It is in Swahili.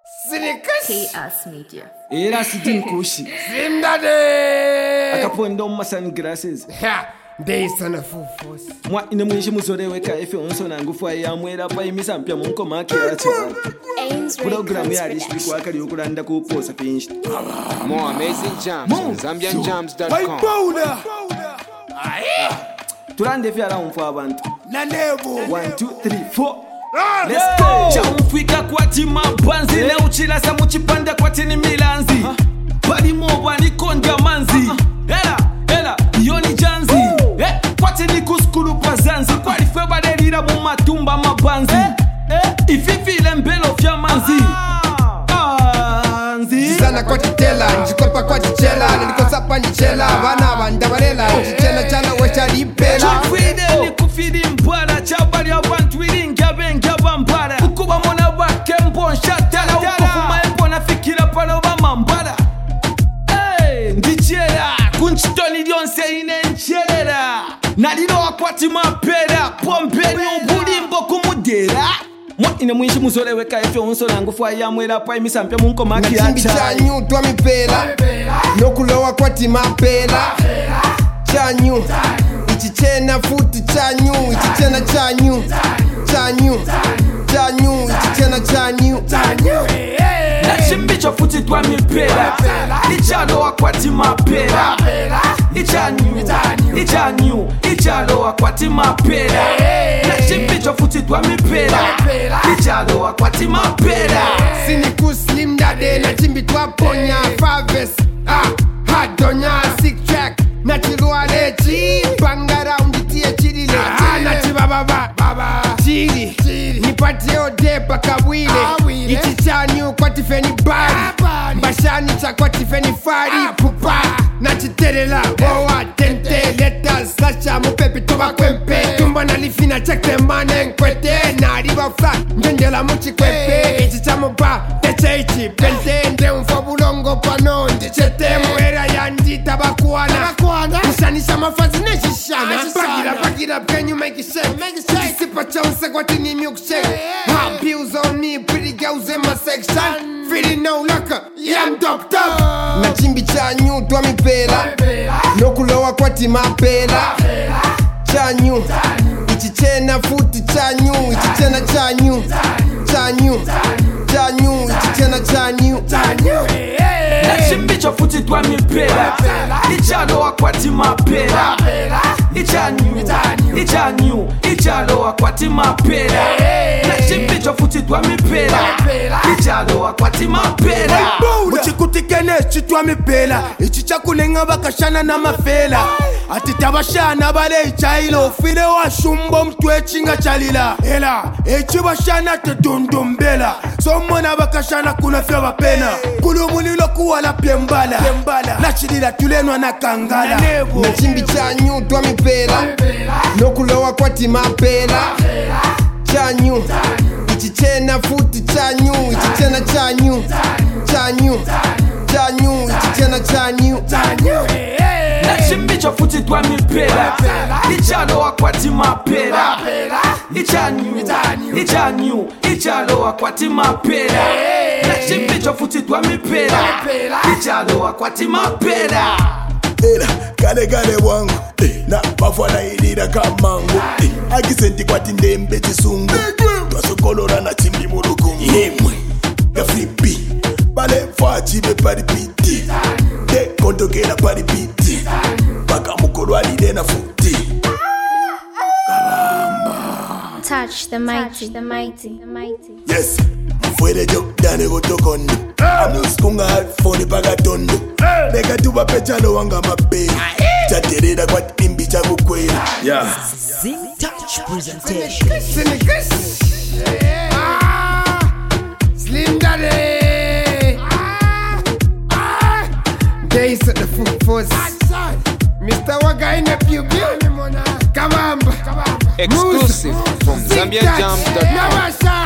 Chaos Media. Era sitting kushi. Slim Daddy. Akaponda mu sunglasses. Ha, they son of full force. Mwa ine mwishi muzoreweka efe onso nangu fwa ya mwera pa imisa mpya munko makera chwa. Program ya this week wakali yokulanda ku posa pinch. More amazing jams on ZambianJams.com. Turande fi around for abantu. Na nebo. 1 2 3 4. Let's go. Chamfika kwa tima banzi leo chilasa muchipanda kwa tini milanzi. Bali moba ni konja manzi. Ela yoni janzi. Kwa tini kuskulu pazanzi. Kwa lifeba delira mu matumba mabanzi. Ififile mbelo fya manzi. Sana kwa titela, njikopa kwa tichela, nilikosa pa nichela, vana vandavarela, tichela chana wecha lipela. Chufide ni kufidi mbala, chabali ya bantu ilinga benga bambala. Ukuba mona wake mbonsha tala, ukufuma epo na fikira pano bambala. Ndichela, kunchitoni dionse ine nchelela. Nalilo wakwati mapera, pompeni ubulimbo kumudera. Mwa ine mwishi muzoreweka efe onso nangu fwa ya mwera pa imisa mpya munko maki acha. Nachimbi chanyu twa mipela, nokulowa kwati mapela. Chanyu, ichichena futi chanyu, ichichena chanyu. Chanyu, ichichena chanyu. Nachimbicho futi twa mipela, ichalo wakwati mapela. Ichalo wakwati mapela. Nachimbicho futi twa mipela, ichalo wakwati mapela. Siniku Slim Daddy, nachimbi twa ponya faves. Hadonya 6 track, nachirua lechi, banga round tiye chirile. Nachibaba, chiri, nipatie odepa kabwile. Ichichanyu kwa tifeni bari, mbashani cha kwa tifeni fari. Pupa, nachiterela, boa, tente, letters, slasha, mupepi toba kwempe. Tumba na lifina, check the money, nkwete. Nariba flat, njendela muchi kwepe. Ichichamo ba, teche ichi, pente. Nde unfabulongo pano, ndichete. Mwera ya ndita bakuana. Kushanisha mafazi neshishana. Back it up, can you make it shake? Sipa chonsa kwa tini milkshake. Hot bills on me, pretty girls in my section. Feeling no lucker, yeah I'm doped up. Nachimbi chanyu twa mipela, nokulowa kwati mapela. Chanyu, ichichena futi chanyu, ichichena chanyu. Ichichena chanyu. Nachimbicho futi twa mipela, ichalo wakwati mapela. Ichalo wakwati mapela. Nachimbicho futi twa mipela, ichalo wakwati mapela. Uchikutikene chitwa mipela, ichichakulenga bakashana na mafela. Atitabashana bale ichailo, file wa shumbo mtwe chinga chalila. Ela, echibashana te dundumbela, somona bakashana kuna fya bapena. Kulumulilo kuwa la piembala, nachidila tulenwa na kangala. Nachimbi chanyu twa mipela, nokulowa kwati mapela. Chanyu, ichichena futi chanyu, ichichena chanyu. Ichichena chanyu. Nachimbicho futi twa mipela, ichalo wakwati mapela. Ichalo wakwati mapela. Nachimbicho futi twa mipela, ichalo wakwati mapela. Ela, kale wangu, na bafwana ilira kamangu. Akisenti kwati ndembe chisungu, twasokolora na chimbi murukungu. Yemwe, gafipi, bale mfachi be paripiti. De kontokela paripiti, baka mukolo alide na futi. Touch the mighty. Yes, mfuere jokdane gotokondo. Amuskunga phone pagatondo. Beka tuba pechalo wanga mabe. Chaterera kwa timbi cha kukwela. Yeah. Zing Touch presentation. Slim Daddy. They set the foot force. Mr. Waga in the pubic. Come on. Exclusive from ZambianJams.com.